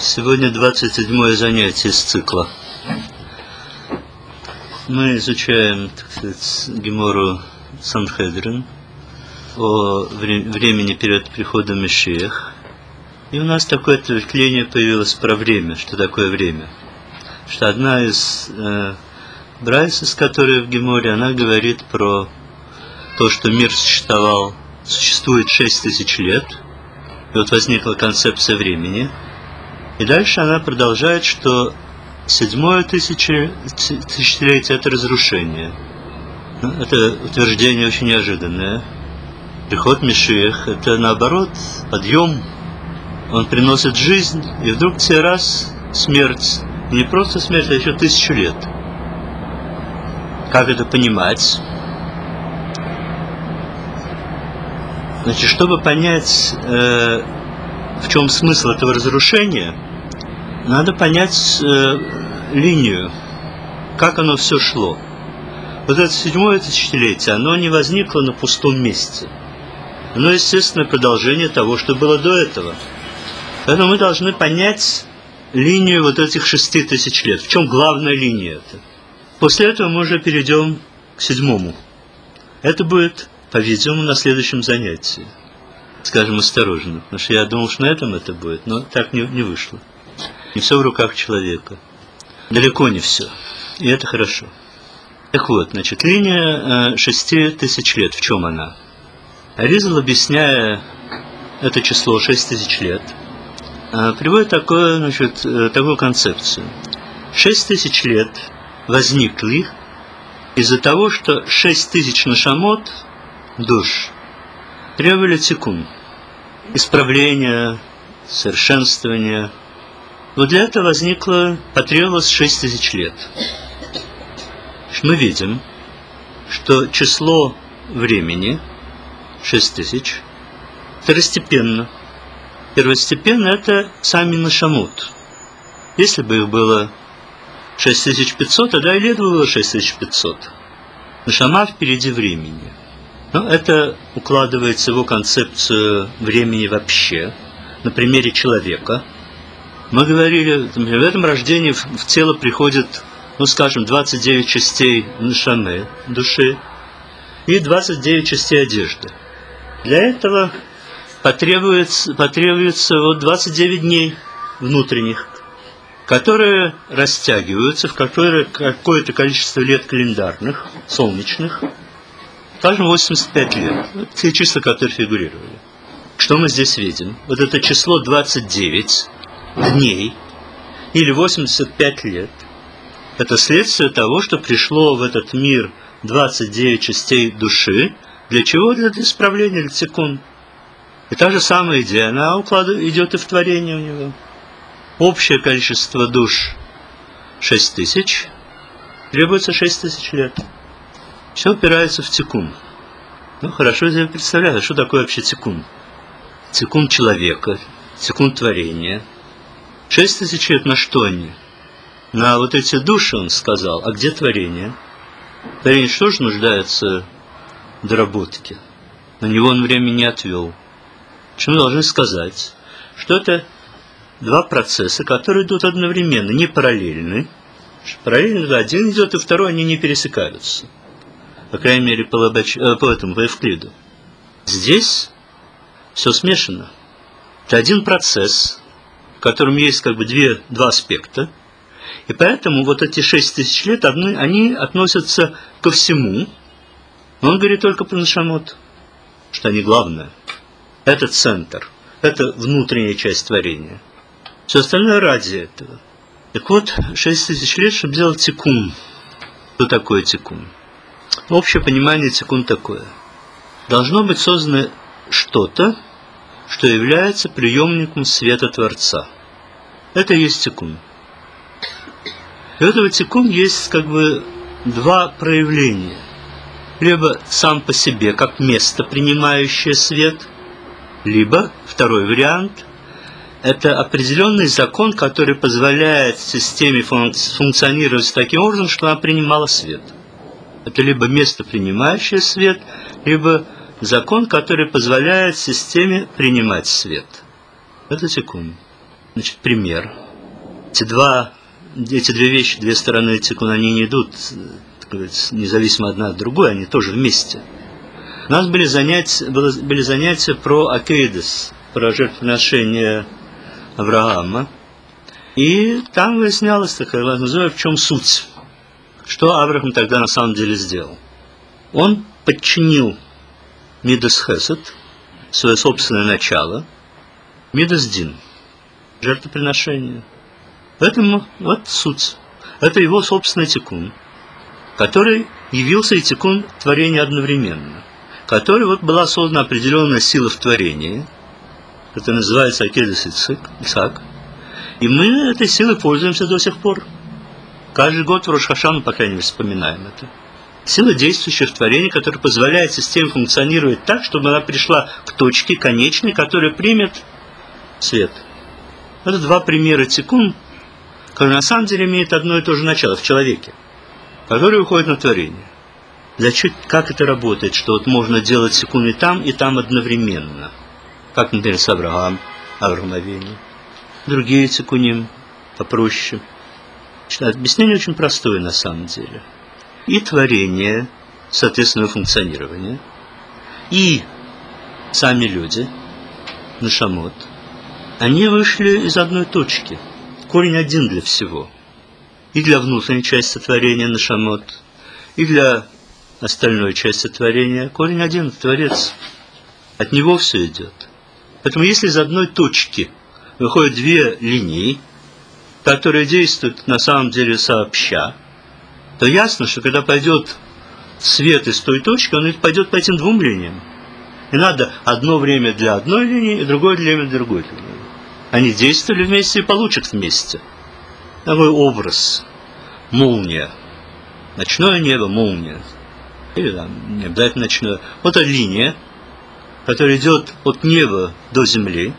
Сегодня 27-е занятие из цикла. Мы изучаем, так сказать, Гемору Санхедрин о времени перед приходом Машиах. И у нас такое ответвление появилось про время, что такое время. Что одна из брайс, которая в Геморе, она говорит про то, что мир существует 6000 лет, и вот возникла концепция времени. И дальше она продолжает, что 7-е тысячелетие – это разрушение. Это утверждение очень неожиданное. Приход Машиах – это, наоборот, подъем. Он приносит жизнь, и вдруг все раз смерть. И не просто смерть, а еще 1000 лет. Как это понимать? Значит, чтобы понять, в чем смысл этого разрушения, надо понять линию, как оно все шло. Вот это 7-е тысячелетие, оно не возникло на пустом месте. Оно, естественно, продолжение того, что было до этого. Поэтому мы должны понять линию вот этих 6000 лет. В чем главная линия это? После этого мы уже перейдем к 7-му. Это будет, по-видимому, на следующем занятии. Скажем осторожно, потому что я думал, что на этом это будет, но так не вышло. Не все в руках человека. Далеко не все. И это хорошо. Так вот, значит, линия 6000 лет. В чем она? Аризал, объясняя это число 6000 лет, приводит такую концепцию. 6000 лет возникли из-за того, что 6000 нашамот, душ, требовали тикун, исправления, совершенствования. Вот для этого потребовалось 6000 лет. Мы видим, что число времени 6000 второстепенно. Первостепенно это сами нашамот. Если бы их было 6500, тогда и лет было 6500. Нашама впереди времени. Но это укладывается в его концепцию времени вообще. На примере человека. Мы говорили, например, в этом рождении в тело приходит, 29 частей нашамы, души, и 29 частей одежды. Для этого потребуется 29 дней внутренних, которые растягиваются в какое-то количество лет календарных, солнечных, скажем, 85 лет. Вот те числа, которые фигурировали. Что мы здесь видим? Вот это число 29 дней или 85 лет. Это следствие того, что пришло в этот мир 29 частей души. Для чего? Для исправления, для тикун. И та же самая идея, она идет и в творение у него. Общее количество душ 6000, требуется 6000 лет. Все упирается в тикун. Хорошо я себе представляю, что такое вообще тикун. Тикун человека, тикун творения. 6000 лет на что они? На вот эти души, он сказал. А где творение? Творение что же нуждается в доработке? На него он время не отвел. Почему мы должны сказать, что это два процесса, которые идут одновременно, не параллельны. Параллельно один идет, и второй, они не пересекаются. По крайней мере, по Евклиду. Здесь все смешано. Это один процесс, в котором есть два аспекта. И поэтому вот эти 6000 лет, они относятся ко всему. Но он говорит только про нашамот, что они главное. Это центр, это внутренняя часть творения. Все остальное ради этого. Так вот, 6000 лет, чтобы сделать тикун. Что такое тикун? Общее понимание тикун такое. Должно быть создано что-то, что является приемником света Творца. Это и есть тикун. И у этого тикун есть два проявления. Либо сам по себе, как место, принимающее свет, либо, второй вариант, это определенный закон, который позволяет системе функционировать таким образом, что она принимала свет. Это либо место, принимающее свет, либо закон, который позволяет системе принимать свет. Это тикун. Значит, пример. Эти две вещи, две стороны тикун, они не идут, так сказать, независимо одна от другой, они тоже вместе. У нас были занятия про акейдес, про жертвоприношение Авраама. И там выяснялось, в чем суть. Что Авраам тогда на самом деле сделал? Он подчинил Мидас Хесед, свое собственное начало, Мидас Дин, жертвоприношение. Поэтому вот суть. Это его собственный тикун, который явился и тикун творения одновременно, который вот была создана определенная сила в творении, это называется Акедес Ицхак, и мы этой силой пользуемся до сих пор. Каждый год в Рош ха-Шану, по крайней мере, вспоминаем это. Сила, действующая в творении, которая позволяет системе функционировать так, чтобы она пришла к точке конечной, которая примет свет. Это два примера тикун, который на самом деле имеет одно и то же начало в человеке, который уходит на творение. Зачем, как это работает, что вот можно делать тикун и там одновременно? Как, например, с Авраамом, Авраамовением. Другие тикуним попроще. Объяснение очень простое на самом деле. И творение, соответственно, функционирование, и сами люди, нешамот, они вышли из одной точки. Корень один для всего. И для внутренней части творения нешамот, и для остальной части творения. Корень один, Творец. От него все идет. Поэтому если из одной точки выходят две линии, которые действуют на самом деле сообща, то ясно, что когда пойдет свет из той точки, он пойдет по этим двум линиям. И надо одно время для одной линии, и другое время для другой линии. Они действовали вместе и получат вместе. Такой образ. Молния. Ночное небо, молния. Или там, не обязательно ночное. Вот эта линия, которая идет от неба до земли,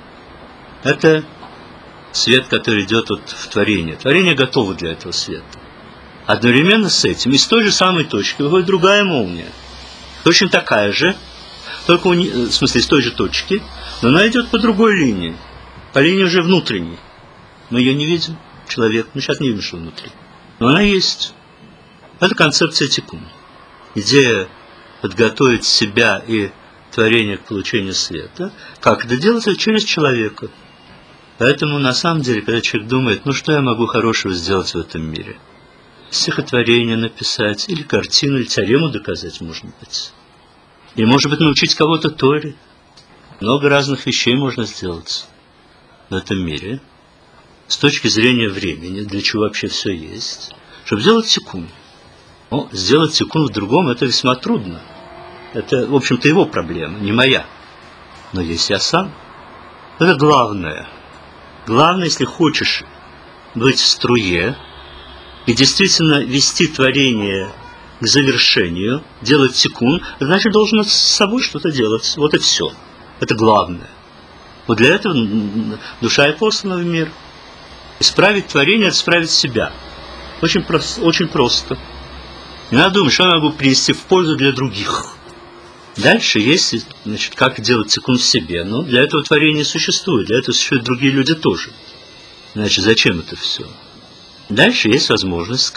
это свет, который идет в творение. Творение готово для этого света. Одновременно с этим, из той же самой точки выходит другая молния. Точно такая же, только в смысле из той же точки, но она идет по другой линии. По линии уже внутренней. Мы ее не видим, человек. Мы сейчас не видим, что внутри. Но она есть. Это концепция тикун. Идея подготовить себя и творение к получению света. Как это делается? Через человека. Поэтому, на самом деле, когда человек думает, что я могу хорошего сделать в этом мире? Стихотворение написать, или картину, или теорему доказать, может быть. Или, может быть, научить кого-то Торе. Много разных вещей можно сделать в этом мире, с точки зрения времени, для чего вообще все есть, чтобы сделать тикун. Но сделать тикун в другом – это весьма трудно. Это, в общем-то, его проблема, не моя. Но есть я сам. Это главное. Главное, если хочешь быть в струе и действительно вести творение к завершению, делать тикун, значит, должен с собой что-то делать. Вот и все. Это главное. Вот для этого душа и послана в мир. Исправить творение – это исправить себя. Очень просто. Не надо думать, что я могу принести в пользу для других. Дальше есть, значит, как делать тикун в себе. Но для этого творение существует, для этого существуют другие люди тоже. Значит, зачем это все? Дальше есть возможность,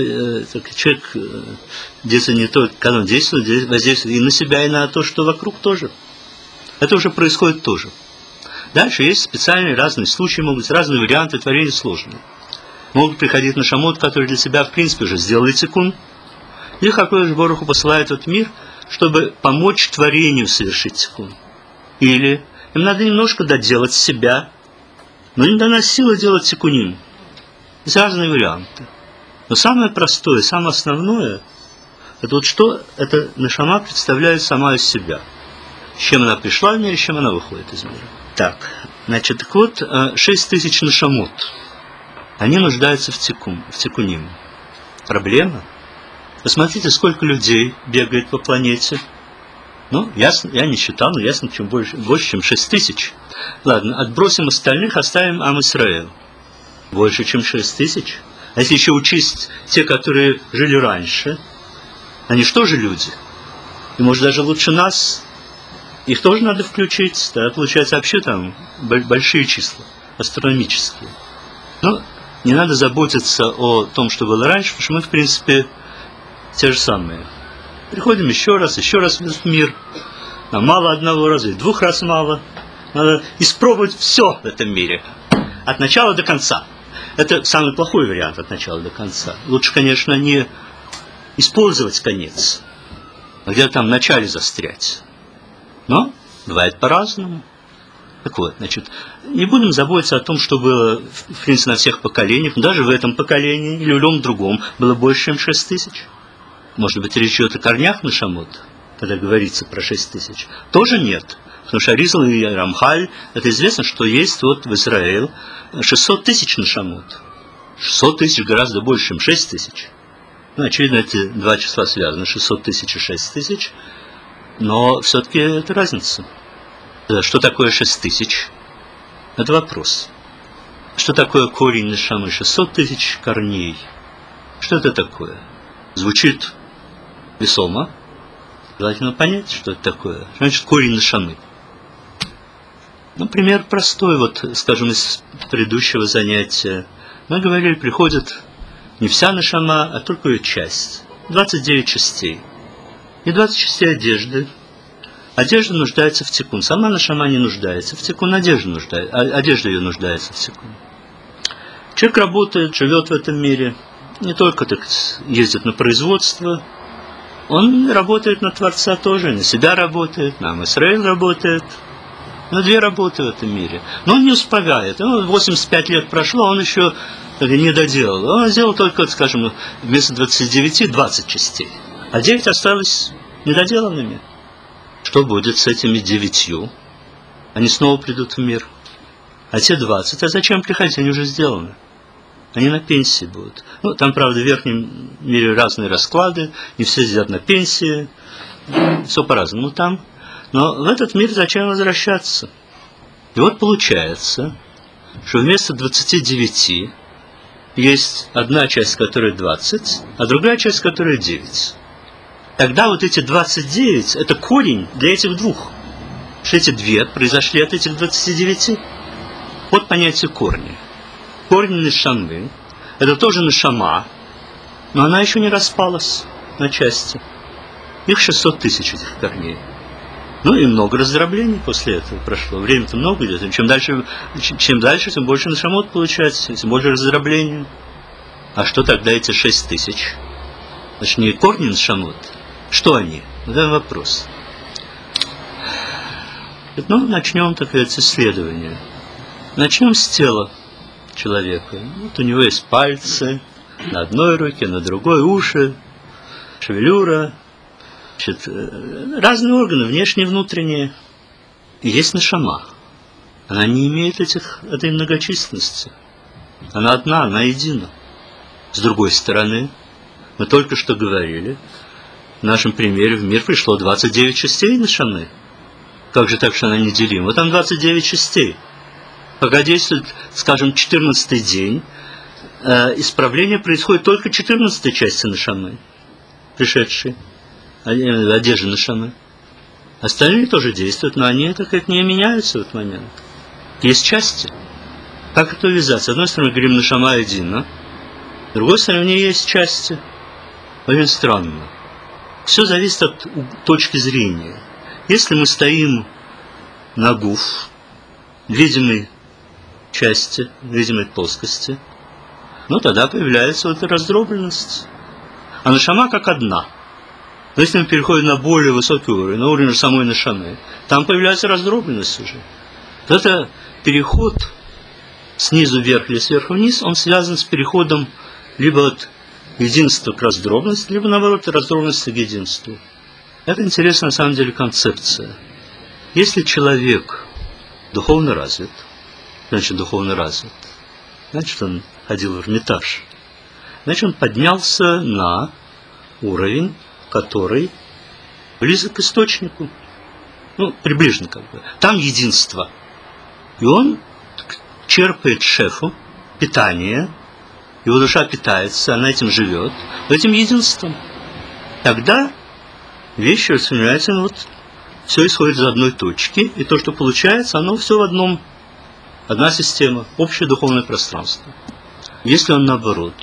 человек действует не только, когда он действует, воздействует и на себя, и на то, что вокруг тоже. Это уже происходит тоже. Дальше есть специальные разные случаи, могут быть разные варианты, творения сложные. Могут приходить нешамот, которые для себя, в принципе, уже сделали тикун. Их Акодыш Борух Ху посылает в этот мир, чтобы помочь творению совершить тикун. Или им надо немножко доделать себя, но им дана сила делать тикуним. Есть разные варианты. Но самое простое, самое основное, это вот что эта нешама представляет сама из себя. С чем она пришла в мир, с чем она выходит из мира. Так, 6000 нешамот. Они нуждаются в тикуним. Проблема? Посмотрите, сколько людей бегает по планете. Ясно, я не считал, но ясно, чем больше, чем 6000. Ладно, отбросим остальных, оставим Ам Исраэль. Больше, чем 6000. А если еще учесть те, которые жили раньше, они что же люди? И может даже лучше нас. Их тоже надо включить. Тогда получается вообще там большие числа. астрономические. Но не надо заботиться о том, что было раньше, потому что мы, в принципе, те же самые. Приходим еще раз в этот мир. Нам мало одного раза, и 2 раз мало. Надо испробовать все в этом мире. От начала до конца. Это самый плохой вариант от начала до конца. Лучше, конечно, не использовать конец, а где-то там в начале застрять. Но бывает по-разному. Так вот, значит, не будем заботиться о том, что было, в принципе, на всех поколениях. Даже в этом поколении или в любом другом было больше, чем 6 тысяч. Может быть, речь идет о корнях Нешамот, когда говорится про 6 тысяч. Тоже нет. Потому что Аризал и Рамхаль, это известно, что есть вот в Израиле 600 тысяч Нешамот. 600 тысяч гораздо больше, чем 6 тысяч. Ну, очевидно, эти 2 числа связаны, 600 тысяч и 6 тысяч. Но все-таки это разница. Что такое 6 тысяч? Это вопрос. Что такое корень Нешамы? 600 тысяч корней. Что это такое? Звучит весомо. Желательно понять, что это такое. Значит, корень Нешамы. Ну, пример простой, вот, скажем, из предыдущего занятия. Мы говорили, приходит не вся Нешама, а только ее часть. 29 частей. И 20 частей одежды. Одежда нуждается в тикун. Сама Нешама не нуждается в тикун, одежда ее нуждается в тикун. Человек работает, живет в этом мире, не только так ездит на производство, он работает на Творца тоже, на себя работает, на Израиль работает, на 2 работы в этом мире. Но он не успевает. 85 лет прошло, он еще не доделал. Он сделал только, скажем, вместо 29 20 частей, а 9 осталось недоделанными. Что будет с этими 9? Они снова придут в мир. А те 20, а зачем приходить? Они уже сделаны. Они на пенсии будут. Ну, там, правда, в верхнем мире разные расклады, не все сидят на пенсии, все по-разному там. Но в этот мир зачем возвращаться? И вот получается, что вместо 29 есть одна часть, которая 20, а другая часть, которая 9. Тогда вот эти 29 – это корень для этих 2. Что эти 2 произошли от этих 29. Вот понятие корня. Корень Нешамы – это тоже Нешама, но она еще не распалась на части. Их 600 тысяч, этих корней. Ну и много раздроблений после этого прошло. Время-то много идет. Чем дальше, тем больше Нешамот получается, тем больше раздроблений. А что тогда эти 6 тысяч? Значит, не корни Нешамот. Что они? Вот это вопрос. Ну, начнем, так сказать, с исследования. Начнем с тела человека. Вот у него есть пальцы на одной руке, на другой уши, шевелюра, значит, разные органы, внешние, внутренние. И есть Нешама. Она не имеет этой многочисленности. Она одна, она едина. С другой стороны, мы только что говорили, в нашем примере в мир пришло 29 частей Нешамы. Как же так, что она неделима? Вот там 29 частей. Пока действует, скажем, 14-й день, исправление происходит только 14-й части Нешамы, пришедшей, одежды Нешамы. Остальные тоже действуют, но они, так как не меняются в этот момент. Есть части. Как это увязать? С одной стороны, говорим, Нешама едина, с другой стороны, у нее есть части. Очень странно. Все зависит от точки зрения. Если мы стоим на гуф, видимой части, видимой плоскости, ну тогда появляется вот эта раздробленность. А Нешама как одна. Но если мы переходим на более высокий уровень, на уровень самой Нешамы, там появляется раздробленность уже. Вот это переход снизу вверх или сверху вниз, он связан с переходом либо от единства к раздробленности, либо наоборот от раздробленности к единству. Это интересная на самом деле концепция. Если человек духовно развит, значит он ходил в Эрмитаж, значит он поднялся на уровень, который близок к источнику, ну, приближен как бы. Там единство. И он черпает шефу, питание, его душа питается, она этим живет, этим единством. Тогда вещи воспринимаются, ну, вот, все исходит из одной точки, и то, что получается, оно все в одном Одна система, общее духовное пространство. Если он, наоборот,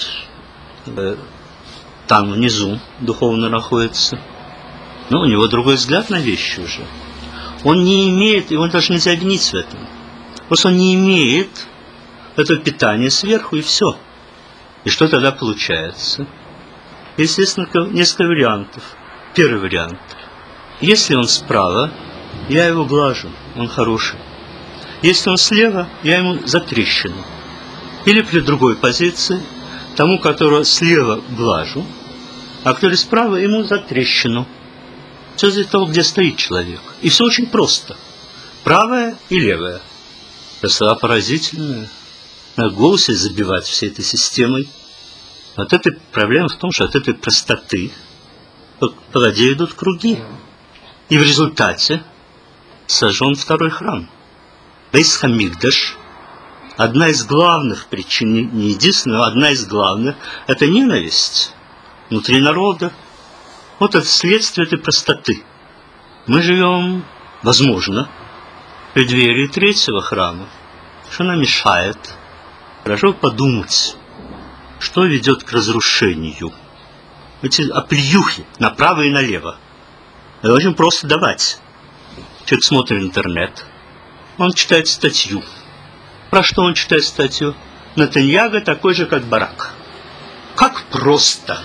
там внизу духовно находится, у него другой взгляд на вещи уже. Он не имеет, его даже нельзя обвинить в этом. Просто он не имеет этого питания сверху, и все. И что тогда получается? Естественно, несколько вариантов. Первый вариант. Если он справа, я его глажу, он хороший. Если он слева, я ему за трещину. Или при другой позиции, тому, которого слева глажу, а который справа, ему за трещину. Все из-за того, где стоит человек. И все очень просто. Правая и левая. Красота поразительная. Надо голову себе забивать всей этой системой. Вот эта проблема в том, что от этой простоты по воде идут круги. И в результате сожжен второй храм. Бейс Хамикдаш. Одна из главных причин, не единственная, но одна из главных, это ненависть внутри народа. Вот это следствие этой простоты. Мы живем, возможно, в преддверии третьего храма. Что нам мешает? Хорошо подумать, что ведет к разрушению. Эти оплеюхи направо и налево. Это очень просто давать. Человек смотрит интернет, он читает статью. Про что он читает статью? Нетаньяго такой же, как Барак. Как просто!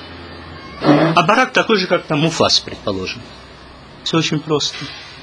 А Барак такой же, как там Муфас, предположим. Все очень просто.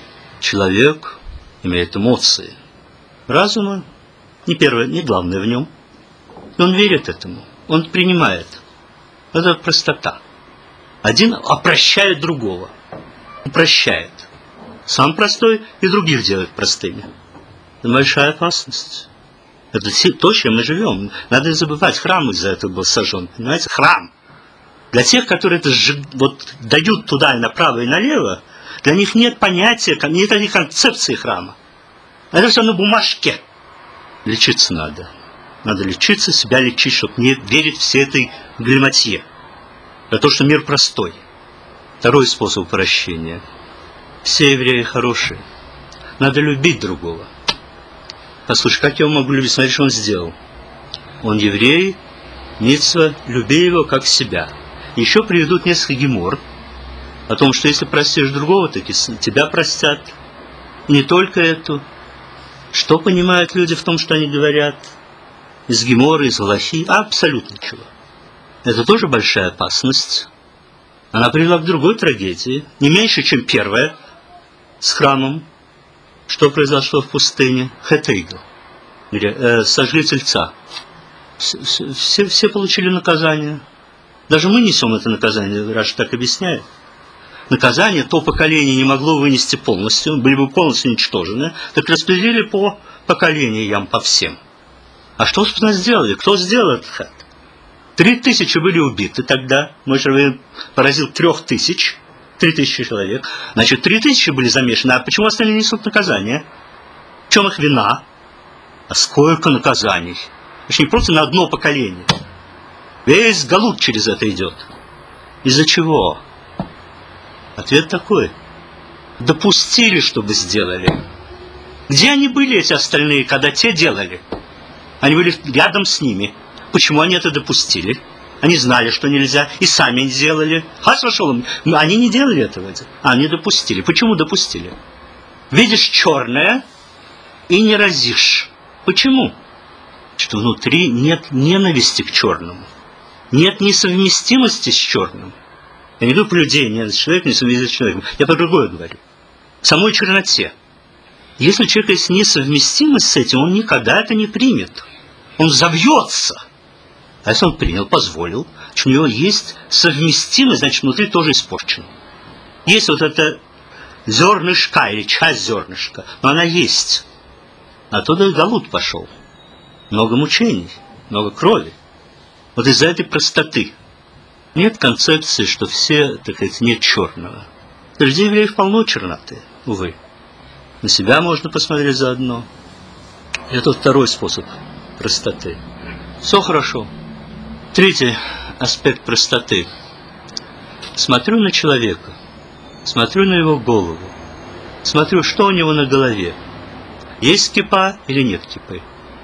Человек имеет эмоции. Разума не первое, не главное в нем. И он верит этому. Он принимает. Это простота. Один опрощает другого. Упрощает. Сам простой и других делает простыми. Это большая опасность. Это то, чем мы живем. Надо не забывать, храм из-за этого был сожжен. Понимаете, храм. Для тех, которые это вот дают туда и направо и налево, для них нет понятия, нет этой концепции храма. Это все на бумажке. Лечиться надо. Надо лечиться, себя лечить, чтобы не верить всей этой галиматье. За то, что мир простой. Второй способ прощения. Все евреи хорошие. Надо любить другого. Послушай, как я его могу любить? Смотри, что он сделал. Он еврей, мицва, люби его как себя. Еще приведут несколько гемор о том, что если простишь другого, таки тебя простят. И не только эту. Что понимают люди в том, что они говорят? Из гемора, из галахи? Абсолютно ничего. Это тоже большая опасность. Она привела к другой трагедии, не меньше, чем первая, с храмом. Что произошло в пустыне? Хетейгл. Сожгли тельца. Все получили наказание. Даже мы несем это наказание, Раши так объясняет. Наказание то поколение не могло вынести полностью, были бы полностью уничтожены, так распределили по поколениям, по всем. А что, собственно, сделали? Кто сделал этот хет? 3000 были убиты тогда. Моше поразил 3000. 3000 человек. Значит, 3000 были замешаны. А почему остальные несут наказание? В чем их вина? А сколько наказаний? Значит, не просто на одно поколение. Весь галут через это идет. Из-за чего? Ответ такой. Допустили, чтобы сделали. Где они были, эти остальные, когда те делали? Они были рядом с ними. Почему они это допустили? Они знали, что нельзя, и сами не делали. Хас вошел, они не делали этого. Они допустили. Почему допустили? Видишь черное и не разишь. Почему? Что внутри нет ненависти к черному. Нет несовместимости с черным. Я не говорю про людей, нет человека, несовместимости с человеком. Я про другое говорю. В самой черноте. Если у человека есть несовместимость с этим, он никогда это не примет. Он взовьется. А если он принял, позволил, что у него есть совместимость, значит, внутри тоже испорчено. Есть вот это зернышко или часть зернышка, но она есть. Оттуда галут пошел. Много мучений, много крови. Вот из-за этой простоты. Нет концепции, что все, так сказать, нет черного. Среди евреев полно черноты, увы. На себя можно посмотреть заодно. Это второй способ простоты. Все хорошо. Третий аспект простоты. Смотрю на человека, смотрю на его голову, смотрю, что у него на голове. Есть кипа или нет кипы.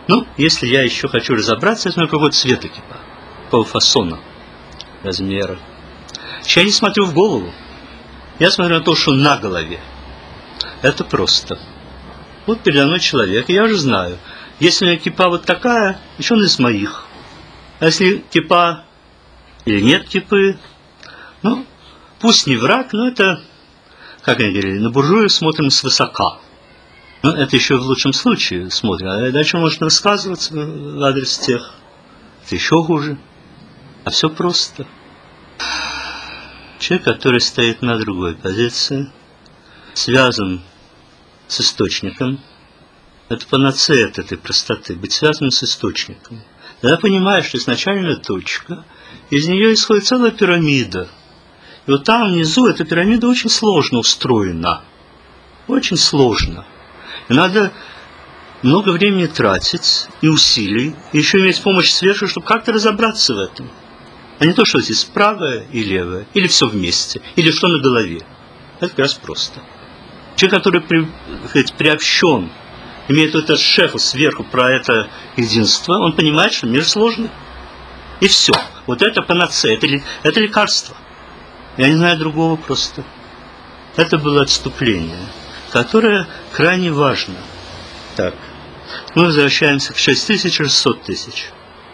Ну, если я еще хочу разобраться, это какой цвета кипа, какого фасона, размера. Я не смотрю в голову, я смотрю на то, что на голове. Это просто. Вот передо мной человек, и я уже знаю, если у меня кипа вот такая, еще он из моих. А если кипа или нет кипы, ну, пусть не враг, но это, как они говорили, на буржуев смотрим свысока. Ну, это еще в лучшем случае смотрим. А дальше можно рассказываться в адрес тех. Это еще хуже. А все просто. Человек, который стоит на другой позиции, связан с источником. Это панацея от этой простоты. Быть связанным с источником. Тогда понимаешь, что изначальная точка, из нее исходит целая пирамида. И вот там внизу эта пирамида очень сложно устроена. Очень сложно. И надо много времени тратить и усилий, и еще иметь помощь сверху, чтобы как-то разобраться в этом. А не то, что здесь правое и левое, или все вместе, или что на голове. Это как раз просто. Человек, который приобщен, имеет этот шеф сверху про это единство, он понимает, что мир сложный. И все. Вот это панацея, это лекарство. Я не знаю другого просто. Это было отступление, которое крайне важно. Так, мы возвращаемся к 6600 тысяч.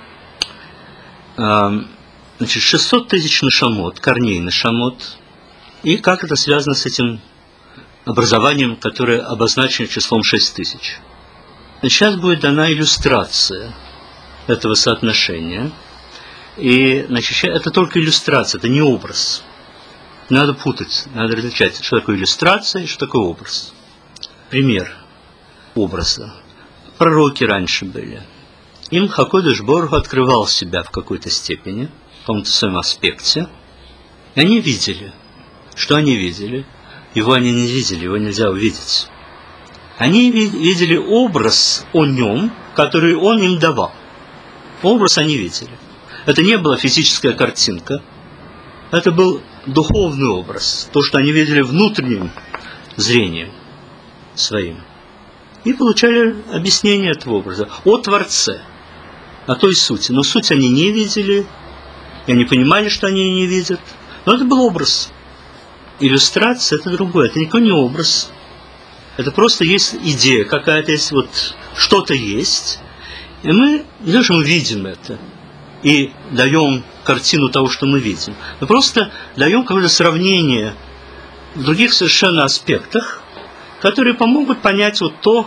Значит, 600 тысяч нашамот, корней нашамот. И как это связано с этим образованием, которое обозначено числом 6000? Сейчас будет дана иллюстрация этого соотношения. И, значит, это только иллюстрация, это не образ. Не надо путать, надо различать, что такое иллюстрация и что такое образ. Пример образа. Пророки раньше были. Им Хакодыш Борух открывал себя в какой-то степени, в каком-то своем аспекте. И они видели. Что они видели? Его они не видели, его нельзя увидеть. Они видели образ о нем, который он им давал. Образ они видели. Это не была физическая картинка. Это был духовный образ. То, что они видели внутренним зрением своим. И получали объяснение этого образа о Творце, о той сути. Но суть они не видели, и они понимали, что они ее не видят. Но это был образ. Иллюстрация – это другое. Это никакой не образ. Это просто есть идея какая-то, есть вот что-то есть. И мы, не то, что мы видим это, и даем картину того, что мы видим. Мы просто даем какое-то сравнение в других совершенно аспектах, которые помогут понять вот то,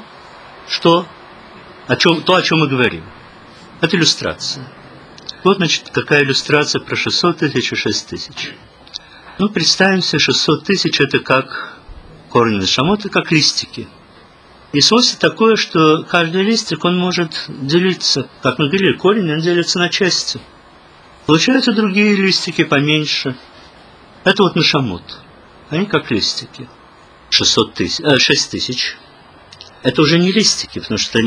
о чем мы говорим. Это иллюстрация. Вот, значит, какая иллюстрация про 600 тысяч и 6 тысяч. Ну, представим себе, 600 тысяч это как корни нашамот, как листики. И свойство такое, что каждый листик, он может делиться. Как мы говорили, корень, он делится на части. Получаются другие листики поменьше. Это вот нашамот. Они как листики. 6 тысяч. Это уже не листики, потому что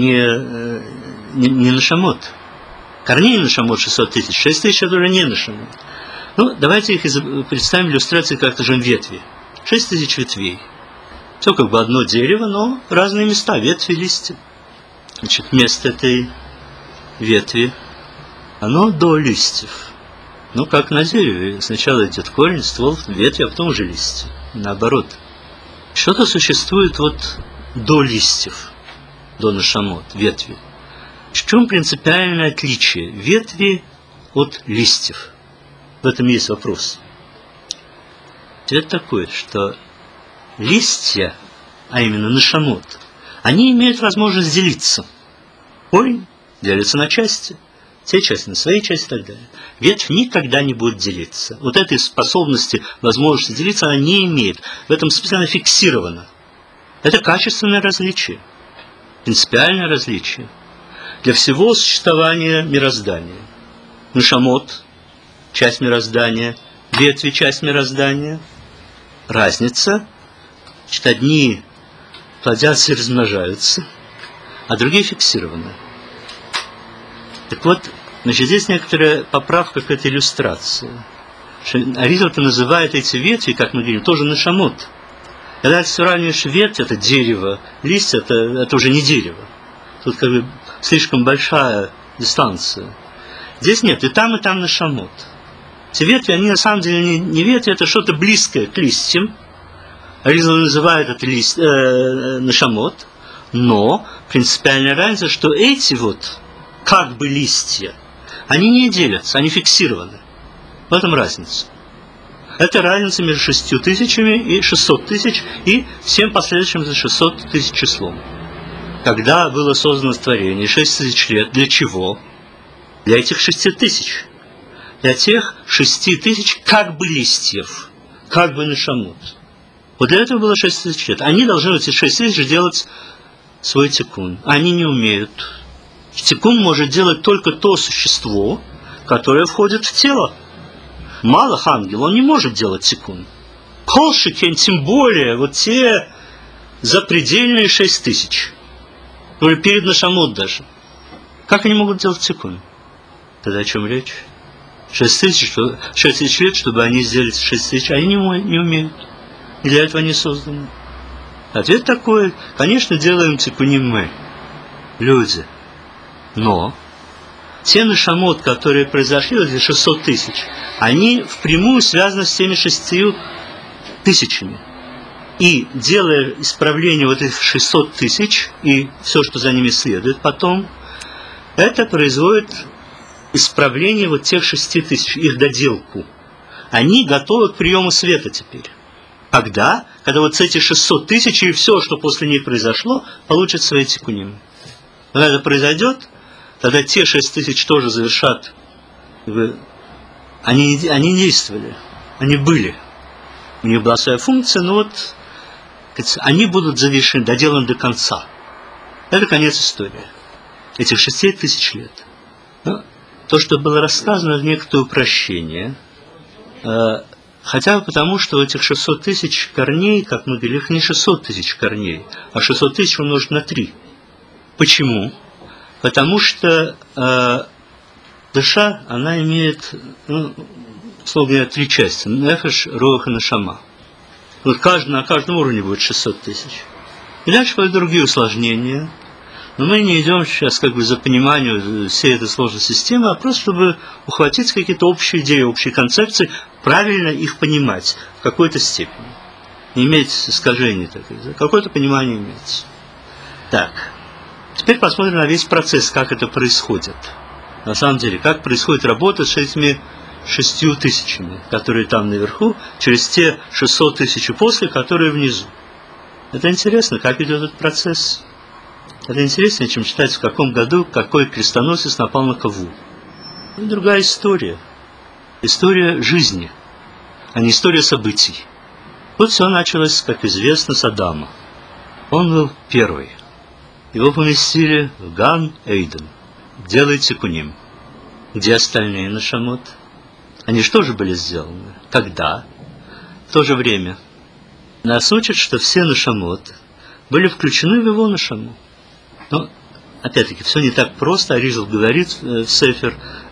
не нашамот. Корней нашамот 600 тысяч. 6 тысяч это уже не нашамот. Ну, давайте их представим в иллюстрации как-то же ветви. 6 тысяч ветвей. Все как бы одно дерево, но разные места, ветви, листья. Значит, место этой ветви, оно до листьев. Ну, как на дереве. Сначала идет корень, ствол, ветви, а потом уже листья. Наоборот. Что-то существует вот до листьев, до нашамот, ветви. В чем принципиальное отличие ветви от листьев? В этом есть вопрос. Ответ такой, что листья, а именно нашамот, они имеют возможность делиться. Корень делится на части, те части на свои части и так далее. Ветвь никогда не будет делиться. Вот этой способности, возможности делиться она не имеет. В этом смысле она фиксирована. Это качественное различие, принципиальное различие для всего существования мироздания. Нашамот – часть мироздания, ветви – часть мироздания. Разница. Значит, одни плодятся и размножаются, а другие фиксированы. Так вот, значит, здесь некоторая поправка к этой иллюстрации. Аризаль-то называет эти ветви, как мы говорим, тоже нашамот. Когда ты сравниваешь ветвь, это дерево, листья, это уже не дерево. Тут как бы слишком большая дистанция. Здесь нет, и там нашамот. Эти ветви, они на самом деле не ветви, это что-то близкое к листьям. Аризал называет это нашамот, но принципиальная разница, что эти вот как бы листья, они не делятся, они фиксированы. В этом разница. Это разница между 6 тысячами и 600 тысяч и всем последующим за 600 тысяч числом. Когда было создано творение 6 тысяч лет, для чего? Для этих 6 тысяч. Для тех 6 тысяч как бы листьев, как бы нашамот. Вот для этого было 6 тысяч лет. Они должны эти 6 тысяч делать свой тикун. Они не умеют. Тикун может делать только то существо, которое входит в тело. Малых ангел, он не может делать тикун. Колшикен, тем более, вот те запредельные 6 тысяч. Перед нашамот даже. Как они могут делать тикун? Тогда о чем речь? 6 тысяч лет, чтобы они сделали 6 тысяч, они не умеют. И для этого они созданы. Ответ такой: конечно, делаем тикуним мы, люди. Но те нашамот, которые произошли, эти 600 тысяч, они впрямую связаны с теми 6 тысячами. И делая исправление вот этих 600 тысяч и все, что за ними следует потом, это производит исправление вот тех 6 тысяч, их доделку. Они готовы к приему света теперь. Когда вот с этих 600 тысяч и все, что после них произошло, получат свои тикуним. Когда это произойдет, тогда те 6 тысяч тоже завершат. Они действовали, они были. У них была своя функция, но вот они будут завершены, доделаны до конца. Это конец истории. Этих 6 тысяч лет. Но то, что было рассказано, это некоторое упрощение. Хотя бы потому, что этих 600 тысяч корней, как мы говорили, их не 600 тысяч корней, а 600 тысяч умножить на 3. Почему? Потому что душа, она имеет, условно говоря, 3 части. Нефеш, руах и нашама. Вот на каждом уровне будет 600 тысяч. И дальше пойдут другие усложнения. Но мы не идем сейчас как бы за пониманием всей этой сложной системы, а просто чтобы ухватить какие-то общие идеи, общие концепции, правильно их понимать в какой-то степени. Не иметь искажений таких, какое-то понимание имеется. Так, теперь посмотрим на весь процесс, как это происходит. На самом деле, как происходит работа с этими 6 тысячами, которые там наверху, через те 600 тысяч после, которые внизу. Это интересно, как идет этот процесс. Это интереснее, чем читать, в каком году какой крестоносец напал на кого. Это другая история. История жизни, а не история событий. Вот все началось, как известно, с Адама. Он был первый. Его поместили в Ган-Эйден. Делай тикуним. Где остальные нашамот? Они что же были сделаны? Когда? В то же время. Нас учат, что все нашамот были включены в его нашамот. Но, опять-таки, все не так просто. Аризал говорит в Сефер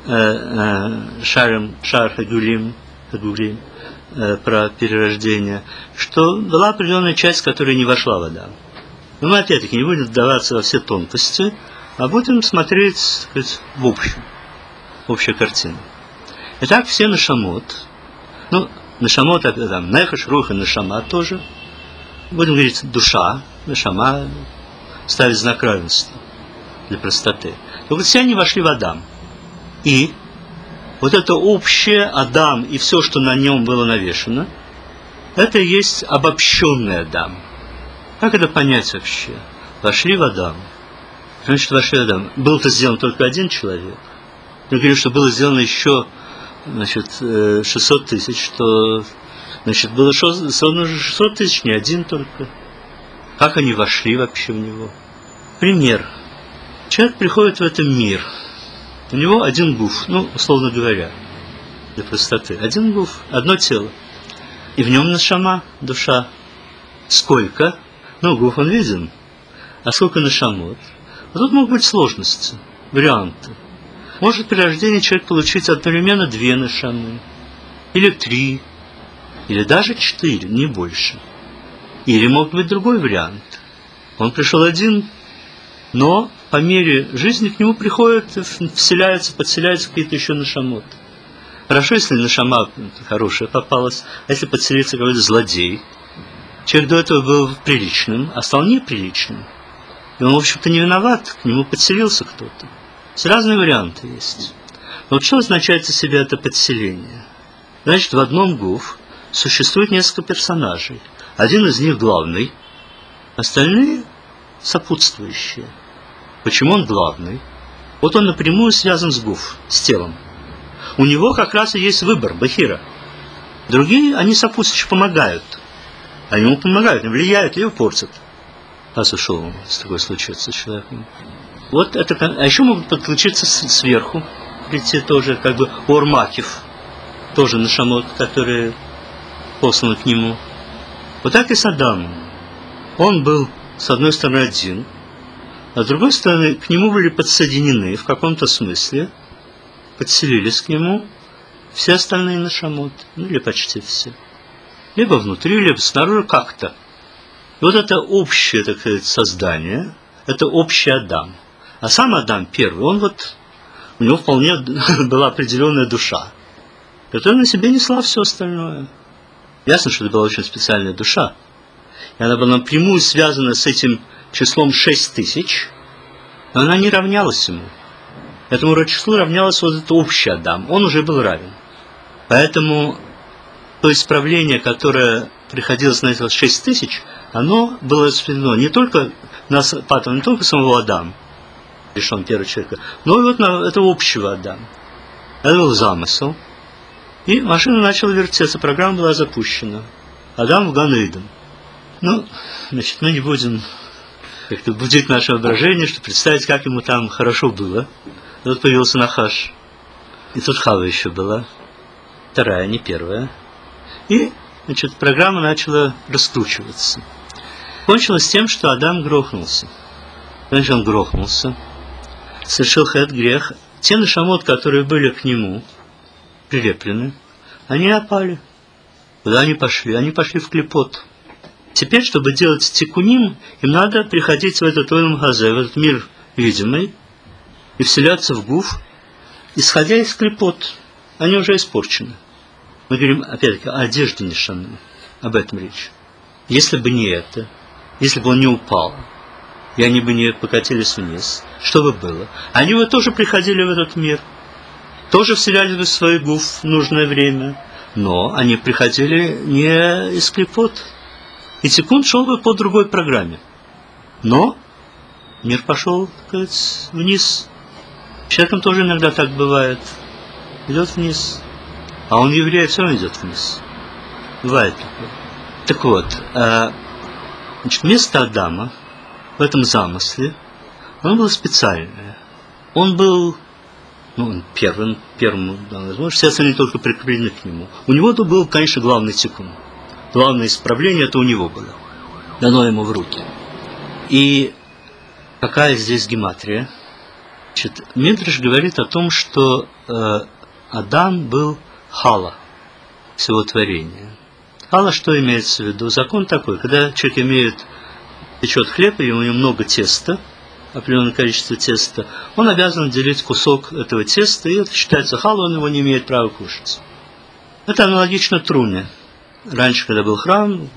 Шар Хагулим про перерождение, что была определенная часть, которая не вошла в Адам. Но мы, опять-таки, не будем вдаваться во все тонкости, а будем смотреть, так сказать, в общую картину. Итак, все нашамот, нашамот, там, нефеш, рух и нашама тоже, будем говорить, душа, нашама, ставить знак равенства для простоты. Но вот все они вошли в Адам. И вот это общее Адам и все, что на нем было навешено, это и есть обобщенный Адам. Как это понять вообще? Вошли в Адам. Значит, вошли в Адам. Был-то сделан только один человек. Я говорю, что было сделано еще 600 тысяч, что было создано 600 тысяч, не один только. Как они вошли вообще в него? Пример. Человек приходит в этот мир. У него один гуф, условно говоря, для простоты. Один гуф, одно тело. И в нем нашама, душа. Сколько? Гуф он виден. А сколько нашамот? А тут могут быть сложности, варианты. Может при рождении человек получить одновременно 2 нашамы. Или 3. Или даже 4, не больше. Или может быть другой вариант. Он пришел один, но по мере жизни к нему приходят, вселяются, подселяются какие-то еще нашамот. Хорошо, если нашама хорошая попалась, а если подселится какой-то злодей. Человек до этого был приличным, а стал неприличным. И он, в общем-то, не виноват, к нему подселился кто-то. Разные варианты есть. Но вот что означает для себя это подселение? Значит, в одном гуф существует несколько персонажей. Один из них главный, остальные сопутствующие. Почему он главный? Вот он напрямую связан с гуф, с телом. У него как раз и есть выбор, бахира. Другие, они сопутствующие, помогают. Они ему помогают, не влияют, его портят. Раз ушел, если такое случится с человеком. Вот это, а еще могут подключиться сверху, прийти тоже, как бы, Ормакив, тоже нашамот, которые посланы к нему. Вот так и с Адамом. Он был, с одной стороны, один, а с другой стороны, к нему были подсоединены в каком-то смысле, подселились к нему все остальные нашамот, ну или почти все. Либо внутри, либо снаружи как-то. И вот это общее, так сказать, создание, это общий Адам. А сам Адам первый, он вот, у него вполне была определенная душа, которая на себе несла все остальное. Ясно, что это была очень специальная душа. И она была напрямую связана с этим числом 6000, но она не равнялась ему. Этому числу равнялось вот этот общий Адам. Он уже был равен. Поэтому то исправление, которое приходилось на эти 6000, оно было осуществлено не только на не только самого Адама, решен первого человека, но и вот на этого общего Адама. Это был замысел. И машина начала вертеться, программа была запущена. Адам в Ган-Иден. Ну, значит, мы не будем как-то будить наше воображение, чтобы представить, как ему там хорошо было. И вот появился Нахаш. И тут Хава еще была. Вторая, не первая. И, значит, программа начала раскручиваться. Кончилось тем, что Адам грохнулся. Значит, он грохнулся, совершил хэт грех. Те нашамот, которые были к нему прилеплены, они опали. Куда они пошли? Они пошли в клипот. Теперь, чтобы делать тикуним, им надо приходить в этот Олам Хазе, в этот мир видимый, и вселяться в гуф, исходя из клипот. Они уже испорчены. Мы говорим, опять-таки, о одежде Нишаны. Об этом речь. Если бы не это, если бы он не упал, и они бы не покатились вниз, что бы было? Они бы тоже приходили в этот мир, тоже вселялись бы в свой гуф в нужное время, но они приходили не из клипот. И тикун шел бы по другой программе. Но мир пошел, так сказать, вниз. Человеком тоже иногда так бывает. Идет вниз. А он, еврей, все равно идет вниз. Бывает такое. Так вот, значит, место Адама в этом замысле, он был специальное. Он был, ну, первым, возможно, все остальные только прикреплены к нему. У него то был, конечно, главный тикун. Главное исправление это у него было. Дано ему в руки. И какая здесь гематрия? Значит, Мидраш говорит о том, что Адам был хала всего творения. Хала что имеется в виду? Закон такой, когда человек печет хлеб, и у него много теста, определенное количество теста, он обязан делить кусок этого теста, и это считается хала, он его не имеет права кушать. Это аналогично труне. Раньше, когда был храм,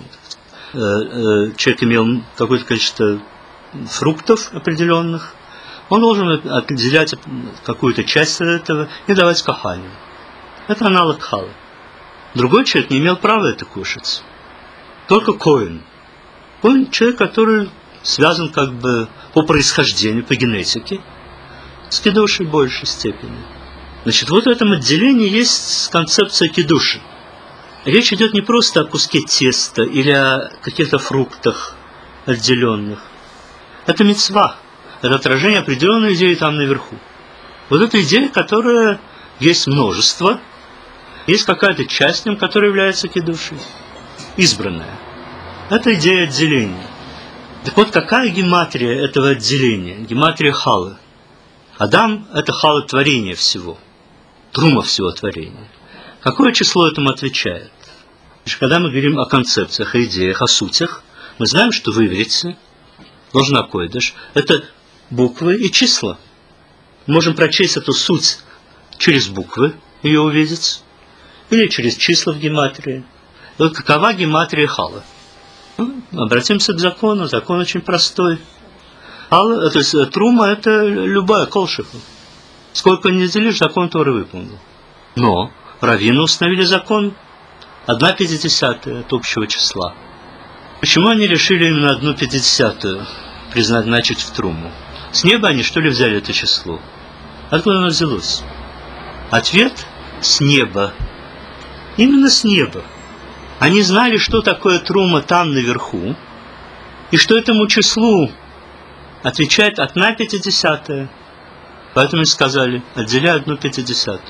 человек имел какое-то количество фруктов определенных, он должен отделять какую-то часть от этого и давать каханию. Это аналог халы. Другой человек не имел права это кушать. Только коэн. Коэн – человек, который связан как бы по происхождению, по генетике, с кидушей в большей степени. Значит, вот в этом отделении есть концепция кидуши. Речь идет не просто о куске теста или о каких-то фруктах отделенных. Это мицва. Это отражение определенной идеи там наверху. Вот эта идея, которая есть множество, есть какая-то часть в нем, которая является кидушей. Избранная. Это идея отделения. Так вот, какая гематрия этого отделения? Гематрия халы. Адам – это хала творения всего. Трума всего творения. Какое число этому отвечает? Когда мы говорим о концепциях, о идеях, о сутях, мы знаем, что в иврите ложна койдыш – это буквы и числа. Можем прочесть эту суть через буквы, ее увидеть, или через числа в гематрии. Вот какова гематрия халы? Обратимся к закону. Закон очень простой. То есть трума – это любая колшиха. Сколько не делишь, закон Торы выполнил. Но раввины установили закон 1/50 от общего числа. Почему они решили именно 1/50 предназначить в труму? С неба они, что ли, взяли это число? Откуда оно взялось? Ответ – с неба. Именно с неба. Они знали, что такое трума там наверху, и что этому числу отвечает 1/50. Поэтому и сказали, отделяй 1/50.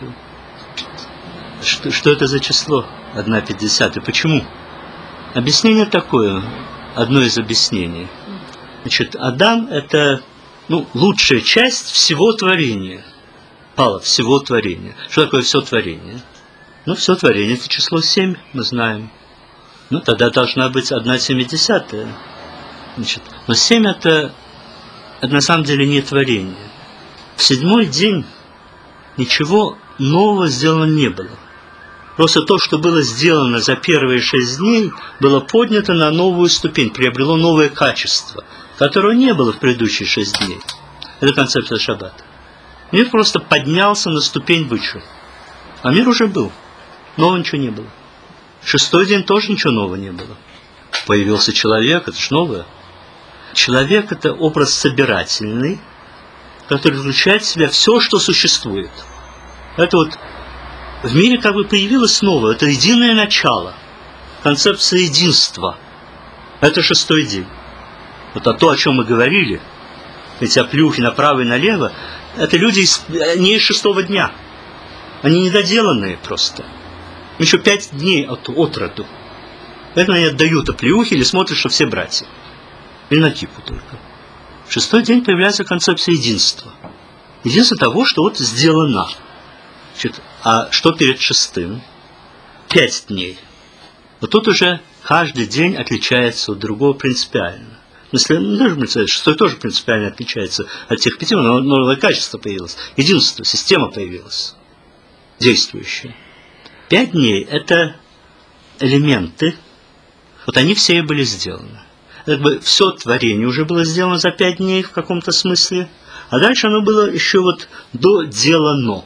Что это за число 1/50? Почему? Объяснение такое, одно из объяснений. Значит, Адам – это лучшая часть всего творения. Хала, всего творения. Что такое все творение? Все творение – это число 7, мы знаем. Тогда должна быть 1/70. Значит, но 7 это на самом деле не творение. В 7-й день ничего нового сделано не было. Просто то, что было сделано за первые 6 дней, было поднято на новую ступень, приобрело новое качество, которого не было в предыдущие 6 дней. Это концепция шаббата. Мир просто поднялся на ступень выше. А мир уже был. Нового ничего не было. 6-й день тоже ничего нового не было. Появился человек, это ж новое. Человек – это образ собирательный, который включает в себя все, что существует. Это в мире как бы появилось новое, это единое начало, концепция единства. Это 6-й день. А то, о чем мы говорили, эти оплюхи направо и налево, это люди не из 6-го дня. Они недоделанные просто. Еще 5 дней от роду. Поэтому они отдают оплеухи или смотрят, что все братья. Или на кипу только. В 6-й день появляется концепция единства. Единство того, что сделано. Значит, а что перед 6-м? 5 дней. Тут уже каждый день отличается от другого принципиально. Если, даже 6-й тоже принципиально отличается от тех 5, но новое качество появилось. Единство, система появилась. Действующая. 5 дней – это элементы, они все и были сделаны. Все творение уже было сделано за 5 дней в каком-то смысле, а дальше оно было еще доделано.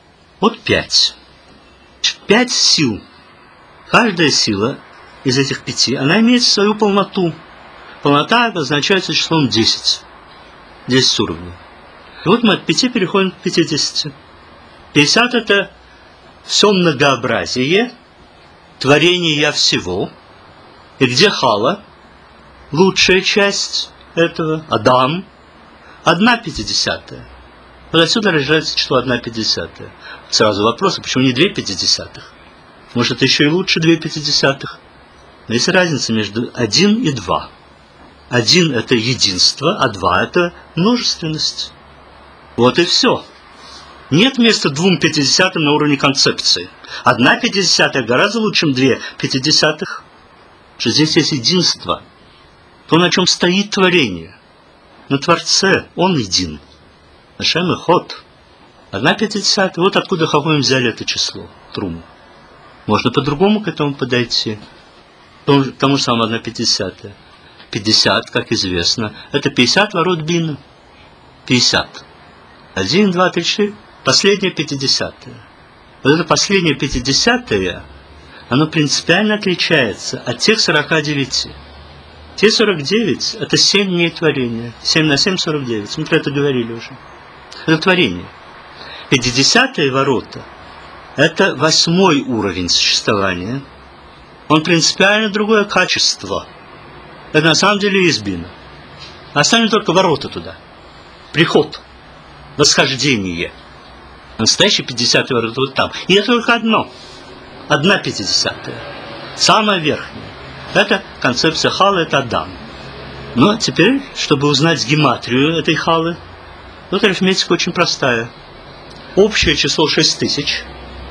5. 5 сил. Каждая сила из этих 5, она имеет свою полноту. Полнота обозначается числом 10. 10 уровней. И мы от 5 переходим к 50. 50 – это все многообразие, творение всего. И где хала? Лучшая часть этого, Адам, 1/50. Отсюда рождается число 1/50. Сразу вопрос, почему не 2/50? Может, это еще и лучше 2/50? Но есть разница между 1 и 2. 1 – это единство, а 2 – это множественность. Вот и все. Нет места 2/50 на уровне концепции. 1/50 гораздо лучше, чем 2/50. Что здесь есть единство. То, на чем стоит творение. На Творце он един. Ашем Эход. 1/50. Вот откуда хахамим взяли это число, труму. Можно по-другому к этому подойти. К тому же самому 1/50. 50, как известно, это 50 ворот бина. 50. 1, 2, 3, 4. Последнее 50-е. Это последнее 50-е, оно принципиально отличается от тех 49. Те 49 – это 7 дней творения. 7 на 7 – 49. Мы про это говорили уже. Это творение. 50-е ворота – это 8-й уровень существования. Он принципиально другое качество. Это на самом деле избина. Оставим только ворота туда. Приход. Восхождение. Настоящие 50-е ворота там. И это только одно. 1/50. Самая верхняя. Это концепция халы, это Адам. Но теперь, чтобы узнать гематрию этой халы, арифметика очень простая. Общее число 6000.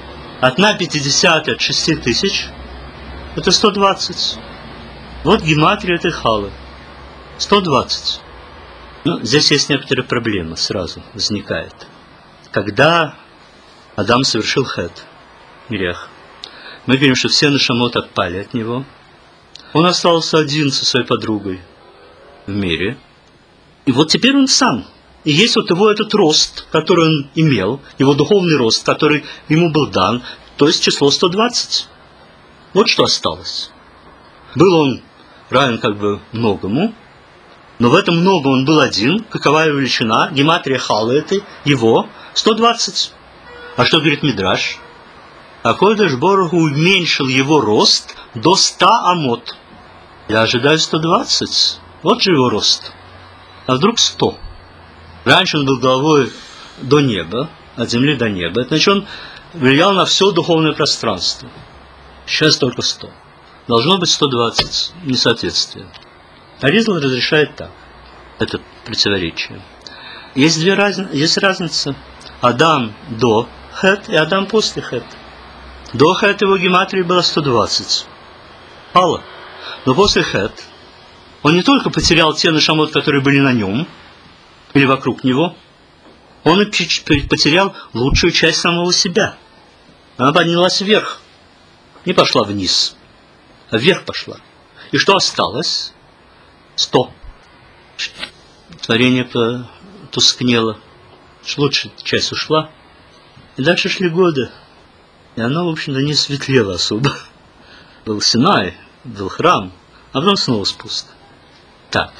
1/50 от 6000 – это 120. Вот гематрия этой халы. 120. Ну, здесь есть некоторые проблемы, сразу возникает. Когда Адам совершил хет, грех, мы говорим, что все нешамот отпали от него. Он остался один со своей подругой в мире. И вот теперь он сам. И есть вот его этот рост, который он имел, его духовный рост, который ему был дан, то есть число 120. Вот что осталось. Был он равен как бы многому, но в этом много он был один. Какова его величина? Гематрия хала этой, его 120. А что говорит Мидраш? Акодеш Бороху уменьшил его рост до 100 амот. Я ожидаю 120. Вот же его рост. А вдруг 100? Раньше он был головой до неба, от земли до неба. Это значит, он влиял на все духовное пространство. Сейчас только 100. Должно быть 120. Несоответствие. Аризал разрешает так. Это противоречие. Есть разница. Адам до хет и Адам после хет. До хет его гематрия была 120. Алла. Но после хет он не только потерял те нешамот, которые были на нем, или вокруг него, он и потерял лучшую часть самого себя. Она поднялась вверх. Не пошла вниз, а вверх пошла. И что осталось? 100. Творение потускнело. Лучшая часть ушла. И дальше шли годы. И оно, в общем-то, не светлело особо. Был Синай, был храм, а потом снова спуск. Так,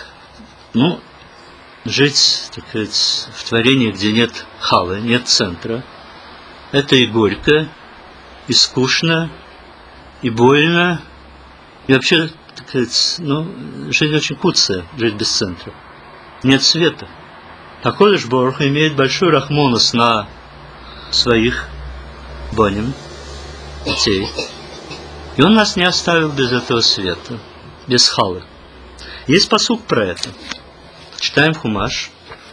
жить, так сказать, в творении, где нет халы, нет центра, это и горько, и скучно, и больно, и вообще, так сказать, жизнь очень куцая, жить без центра. Нет света. А Кодеш Борух имеет большой рахмонус на своих боним, детей. И он нас не оставил без этого света, без халы. Есть пасук про это. Читаем Хумаш.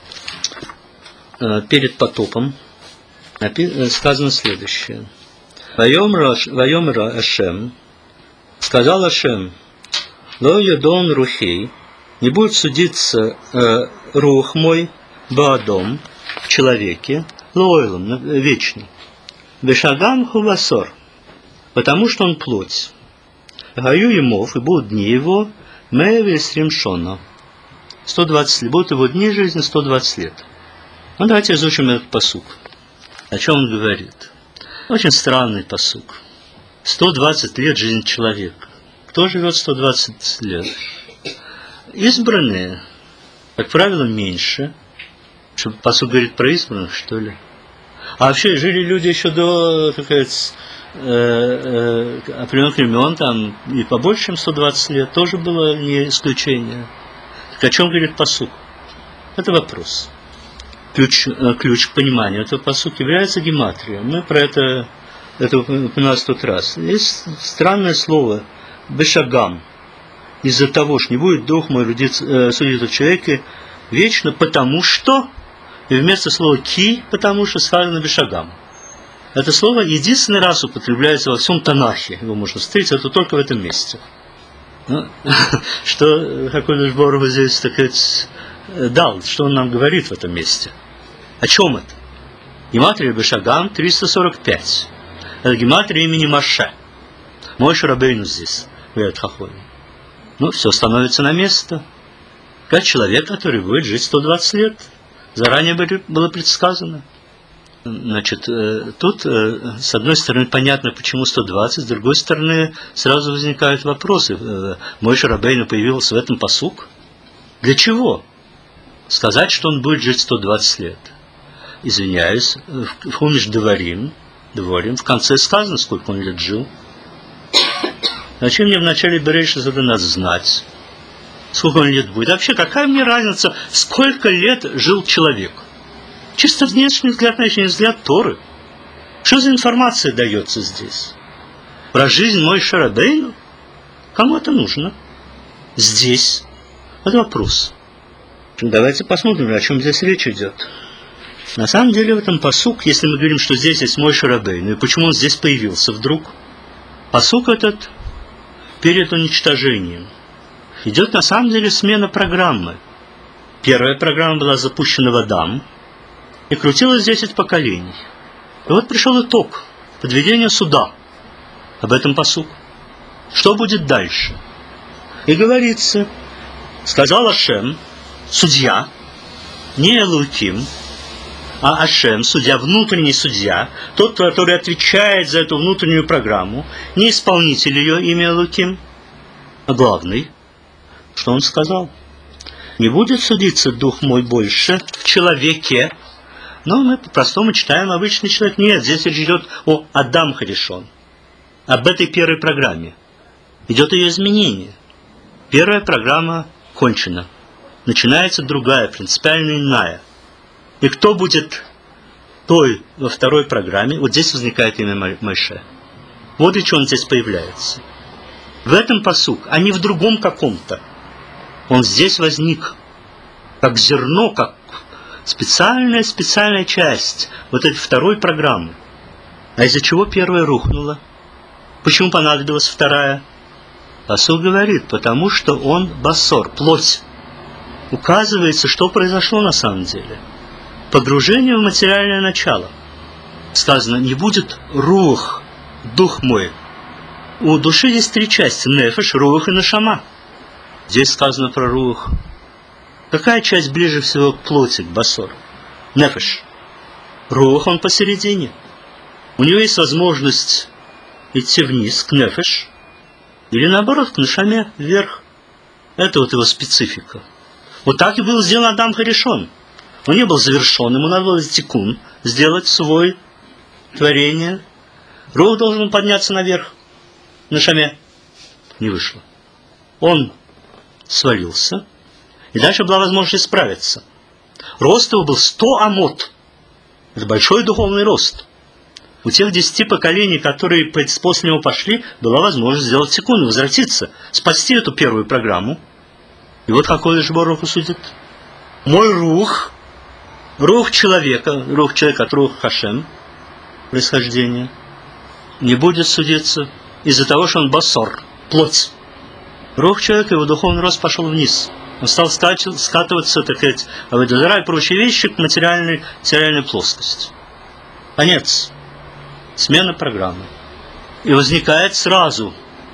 Перед потопом сказано следующее. Вайомра Ашем, сказал Ашем, ло ядон рухей, не будет судиться рух мой баадом, в человеке, лойлом, вечно. Бешагам хувасор, потому что он плоть. Гаю емов, и будут дни его, мэвис римшона. 120 лет. Будут его дни жизни 120 лет. Давайте изучим этот пасук. О чем он говорит? Очень странный пасук. 120 лет жизни человека. Кто живет 120 лет? Избранные, как правило, меньше. Что пасук говорит про избранных, что ли? А вообще жили люди еще до, так сказать, определенных времен, там и побольше, чем 120 лет, тоже было не исключение. Так о чем говорит пасук? Это вопрос. Ключ к пониманию этого пасука является гематрия. Мы про это упоминалось в тот раз. Есть странное слово «бешагам». Из-за того, что не будет дух мой судить о человеке вечно, потому что, и вместо слова «ки», потому что сказано «бешагам». Это слово единственный раз употребляется во всем Танахе. Его можно встретить, это только в этом месте. Что Хакодеш Борух здесь, так сказать, дал, что он нам говорит в этом месте? О чем это? Гематрия Бешагам 345. Это гематрия имени Моше. Моше Рабейну здесь, говорят Хахони. Все становится на место. Как человек, который будет жить 120 лет. Заранее было предсказано. Значит, тут, с одной стороны, понятно, почему 120, с другой стороны, сразу возникают вопросы. Моше Рабейну появился в этом пасук. Для чего? Сказать, что он будет жить 120 лет. Извиняюсь, в Хумиш Дворим, в конце сказано, сколько он лет жил. Зачем мне в начале Берешит это надо знать? Сколько он лет будет? Вообще, какая мне разница, сколько лет жил человек? Чисто внешний взгляд, взгляд Торы. Что за информация дается здесь? Про жизнь Моше Рабейну? Кому это нужно? Здесь. Это вопрос. Давайте посмотрим, о чем здесь речь идет. На самом деле в этом пасук, если мы говорим, что здесь есть Моше Рабейну, и почему он здесь появился вдруг, пасук этот перед уничтожением. Идет на самом деле смена программы. Первая программа была запущена в Адам и крутилась 10 поколений. И вот пришел итог подведения суда. Об этом пасук. Что будет дальше? И говорится, сказал Ашем, судья, не Элоким, а Ашем, судья, внутренний судья, тот, который отвечает за эту внутреннюю программу, не исполнитель ее, имя Элоким, а главный. Что он сказал? Не будет судиться дух мой больше в человеке. Но мы по-простому читаем обычный человек. Нет, здесь речь идет о Адам Харишон. Об этой первой программе. Идет ее изменение. Первая программа кончена. Начинается другая, принципиально иная. И кто будет той во второй программе? Вот здесь возникает имя Моше. Вот для чего он здесь появляется. В этом пасук, а не в другом каком-то. Он здесь возник как зерно, как специальная часть вот этой второй программы. А из-за чего первая рухнула? Почему понадобилась вторая? Пасук говорит, потому что он басор, плоть. Указывается, что произошло на самом деле. Погружение в материальное начало. Сказано, не будет рух, дух мой. У души есть три части, нефеш, рух и нашама. Здесь сказано про рух. Какая часть ближе всего к плоти, к басору? Нефеш. Рух, он посередине. У него есть возможность идти вниз, к нефеш, или наоборот, к нашаме, вверх. Это вот его специфика. Вот так и был сделан Адам Харишон. Он не был завершен, ему надо было тикун, сделать свое творение. Рух должен подняться наверх, нашаме. Не вышло. Он свалился, и дальше была возможность справиться. Рост его был 100 амот. Это большой духовный рост. У тех 10 поколений, которые после него пошли, была возможность сделать секунду, возвратиться, спасти эту первую программу. И вот какой же Барух судит. Мой рух человека от рух Хашем, происхождение, не будет судиться из-за того, что он басор, плоть. Рух человека, его духовный рост пошел вниз. Он стал скатываться, так сказать, авойдо-зара и прочие вещи к материальной плоскости. Конец. Смена программы. И возникает сразу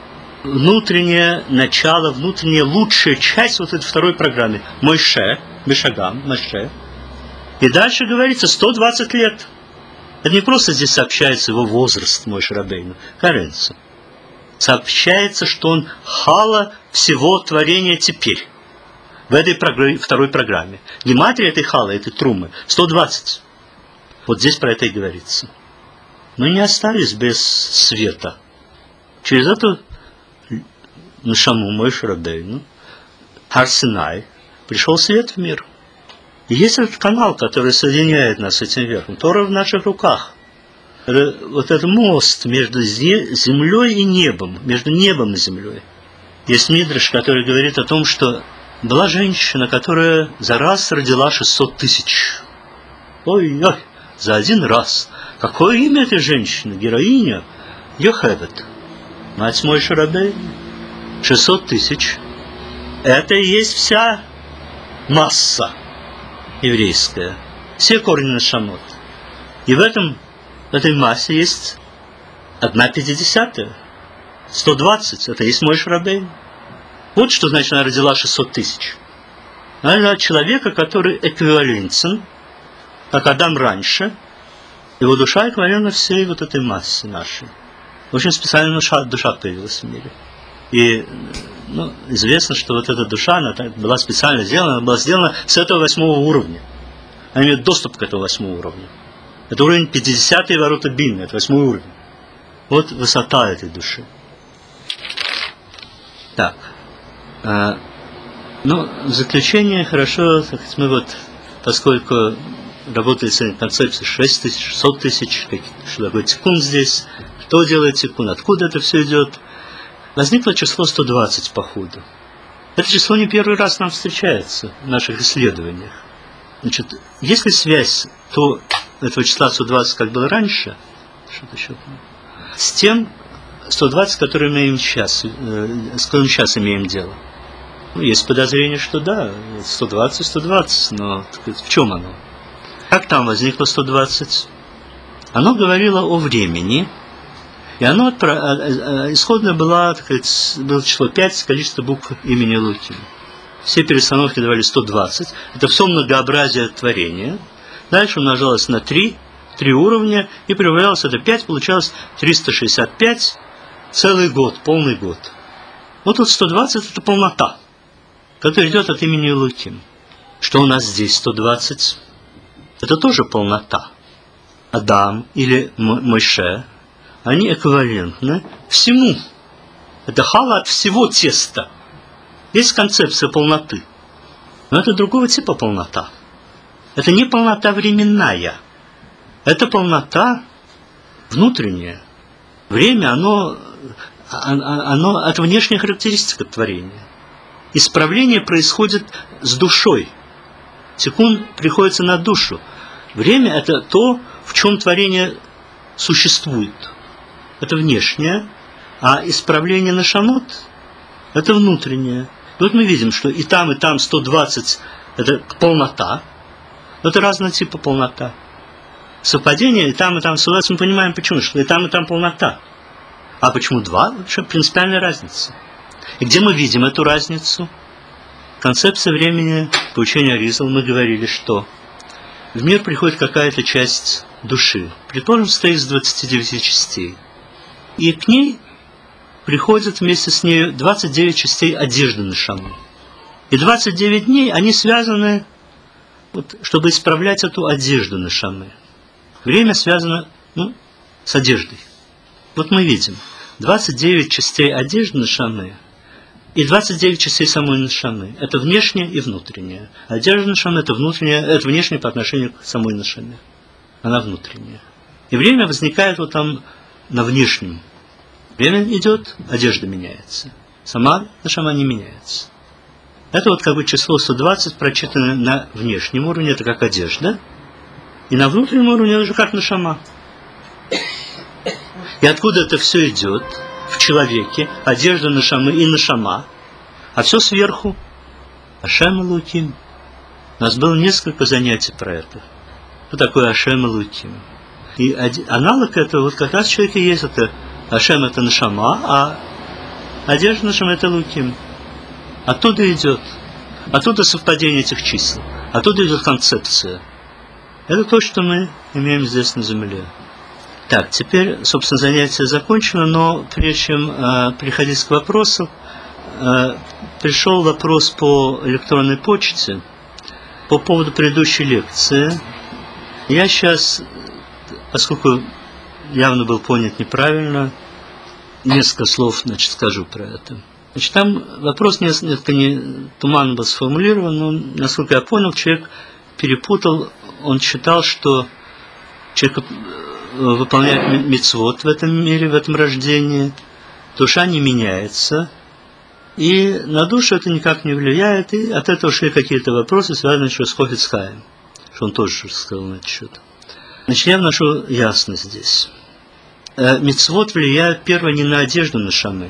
внутреннее начало, внутренняя лучшая часть вот этой второй программы. Моше, Бешагам, Моше. И дальше говорится 120 лет. Это не просто здесь сообщается его возраст, Моше Рабейну, Каренцу. Сообщается, что он хала всего творения теперь. В этой второй программе. Гематрия этой халы, этой трумы, 120. Вот здесь про это и говорится. Но не остались без света. Через эту Нашаму Моше Рабейну, Хар Синай, пришел свет в мир. И есть этот канал, который соединяет нас с этим верхом. Тора в наших руках. Вот этот мост между землей и небом, между небом и землей. Есть мидраш, который говорит о том, что была женщина, которая за раз родила 600 тысяч. Ой-ой, за один раз. Какое имя этой женщины? Героиня Йохевед, мать Моше Рабейну. 600 тысяч. Это и есть вся масса еврейская. Все корни нашамот. И в этой массе есть 1/50. 120. Это и есть Моше Рабейну. Вот что значит, она родила 600 тысяч. Она родила человека, который эквивалентен, как Адам раньше. Его душа эквивалентна всей вот этой массе нашей. Очень специальная душа появилась в мире. И известно, что вот эта душа, она была специально сделана, она была сделана с этого 8-го уровня. Она имеет доступ к этому 8-му уровню. Это уровень 50-й ворота Бинна, это 8-й уровень. Вот высота этой души. Так. В заключение хорошо, так сказать, мы вот, поскольку работали с этой концепцией 6 тысяч, 600 тысяч, что такое тикун здесь, кто делает тикун, откуда это все идет, возникло число 120 по ходу. Это число не первый раз нам встречается в наших исследованиях. Значит, если связь, то этого числа 120, как было раньше, что-то еще, с тем 120, который мы имеем сейчас, с которым сейчас имеем дело. Ну, есть подозрение, что да, 120, но так сказать, в чем оно? Как там возникло 120? Оно говорило о времени, и оно исходно было, так сказать, было число 5, количество букв имени Луки. Все перестановки давали 120. Это все многообразие творения. Дальше умножалось на 3 уровня, и прибавлялось это 5, получалось 365, целый год, полный год. Вот тут 120 – это полнота, которая идет от имени Луки. Что у нас здесь 120? Это тоже полнота. Адам или Моше, они эквивалентны всему. Это хала от всего теста. Есть концепция полноты, но это другого типа полнота. Это не полнота временная, это полнота внутренняя. Время, оно это внешняя характеристика творения. Исправление происходит с душой. Секунд приходится на душу. Время – это то, в чем творение существует. Это внешнее, а исправление нашамот – это внутреннее. Вот мы видим, что и там 120 – это полнота, но это разного типа полнота. Совпадение и там 120, мы понимаем почему, что и там полнота. А почему 2? Это принципиальная разница. И где мы видим эту разницу? Концепция времени по учению Аризал мы говорили, что в мир приходит какая-то часть души, предположим, состоит из 29 частей, и к ней приходят вместе с ней 29 частей одежды нешамы. И 29 дней, они связаны, вот, чтобы исправлять эту одежду нешамы. Время связано с одеждой. Вот мы видим 29 частей одежды нешамы и 29 частей самой нешамы. Это внешнее и внутреннее. Одежда нешамы – это внешнее по отношению к самой нешаме. Она внутренняя. И время возникает вот там на внешнем. Время идет, одежда меняется. Сама нешама не меняется. Это вот как бы число 120 прочитано на внешнем уровне, это как одежда. И на внутреннем уровне это же как нешама. И откуда это все идет? В человеке, одежда нешамы и нешама. А все сверху. Ашем Элоким. У нас было несколько занятий про это. Что такое Ашем Элоким? И аналог этого вот как раз в человеке есть. Это Ашем это нешама, а одежда нешама это Элоким. Оттуда идет. Оттуда совпадение этих чисел. Оттуда идет концепция. Это то, что мы имеем здесь на Земле. Так, теперь, собственно, занятие закончено, но прежде чем переходить к вопросу, пришел вопрос по электронной почте по поводу предыдущей лекции. Я сейчас, поскольку явно был понят неправильно, несколько слов, скажу про это. Там вопрос несколько туманно был сформулирован, но, насколько я понял, человек перепутал, он считал, что человек выполняет мицвот в этом мире, в этом рождении, душа не меняется, и на душу это никак не влияет, и от этого шли какие-то вопросы, связанные с Хофец Хаим, что он тоже сказал на этот счет. Значит, я вношу ясность здесь. Мицвот влияет, первое, не на одежду нешамы,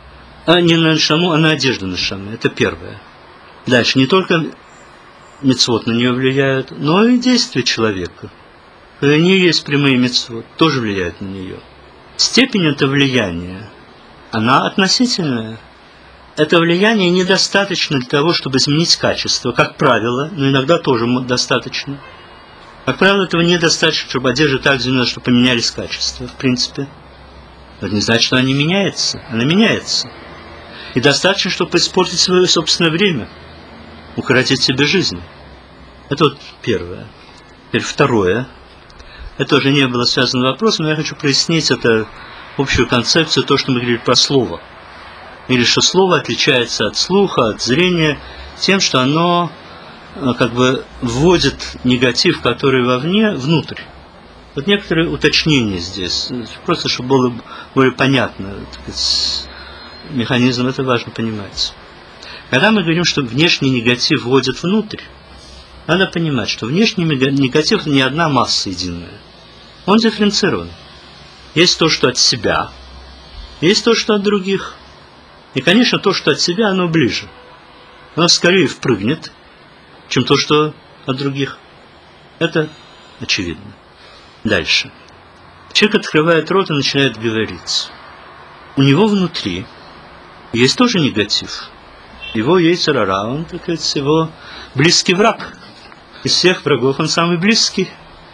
не на нешаму, а на одежду нешамы, это первое. Дальше, не только мицвот на нее влияют, но и действия человека. У нее есть прямые мицвот, тоже влияют на нее. Степень этого влияния, она относительная. Это влияние недостаточно для того, чтобы изменить качество, как правило, но иногда тоже достаточно. Как правило, этого недостаточно, чтобы одежда так изменилась, чтобы поменялись качества, в принципе. Но это не значит, что она не меняется. Она меняется. И достаточно, чтобы испортить свое собственное время, укоротить себе жизнь. Это вот первое. Теперь второе. Это уже не было связано с вопросом, но я хочу прояснить это общую концепцию, то, что мы говорили про слово. Или что слово отличается от слуха, от зрения, тем, что оно как бы вводит негатив, который вовне, внутрь. Вот некоторые уточнения здесь, просто чтобы было более понятно, так сказать, механизм, это важно понимать. Когда мы говорим, что внешний негатив вводит внутрь, надо понимать, что внешний негатив – это не одна масса единая. Он дифференцирован. Есть то, что от себя, есть то, что от других. И, конечно, то, что от себя, оно ближе. оно скорее впрыгнет, чем то, что от других. Это очевидно. Дальше. Человек открывает рот и начинает говорить. У него внутри есть тоже негатив. Его яйцерара, он, так сказать, его близкий враг. Из всех врагов он самый близкий.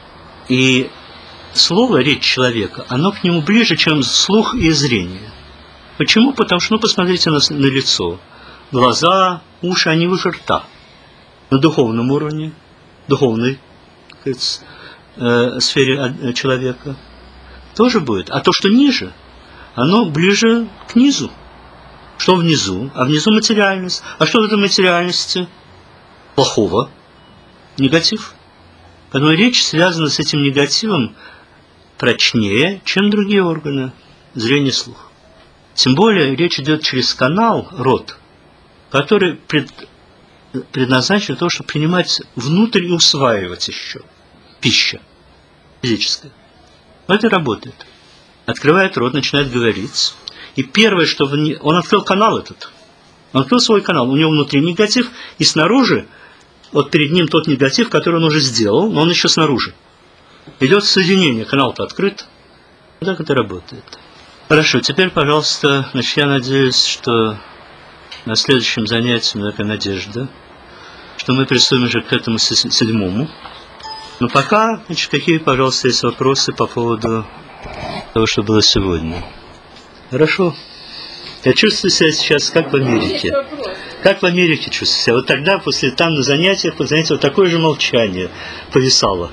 И слово, речь человека, оно к нему ближе, чем слух и зрение. Почему? Потому что, посмотрите на лицо. Глаза, уши, они выше рта. На духовном уровне, духовной, так сказать, сфере человека тоже будет. А то, что ниже, оно ближе к низу. Что внизу? А внизу материальность. А что в этой материальности плохого? Негатив. Поэтому речь связана с этим негативом прочнее, чем другие органы зрения и слуха. Тем более речь идет через канал, рот, который предназначен для того, чтобы принимать внутрь и усваивать еще пища физическая. Вот и работает. Открывает рот, начинает говорить. И первое, что он открыл канал этот. Он открыл свой канал. У него внутри негатив, и снаружи, вот перед ним тот негатив, который он уже сделал, но он еще снаружи. Идет соединение, канал-то открыт. Вот так это работает. Хорошо, теперь, пожалуйста, значит, я надеюсь, что на следующем занятии, такая надежда, что мы приступим уже к этому 7-му. Но пока, значит, какие, пожалуйста, есть вопросы по поводу того, что было сегодня? Хорошо. Я чувствую себя сейчас как в Америке. Как в Америке чувствую себя. Вот тогда, там на занятиях, вот такое же молчание повисало.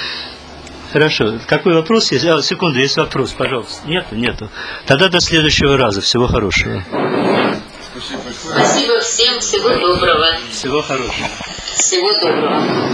Хорошо. Какой вопрос есть? Секунду, есть вопрос, пожалуйста. Нету. Тогда до следующего раза. Всего хорошего. Спасибо всем. Всего доброго. Всего хорошего. Всего доброго.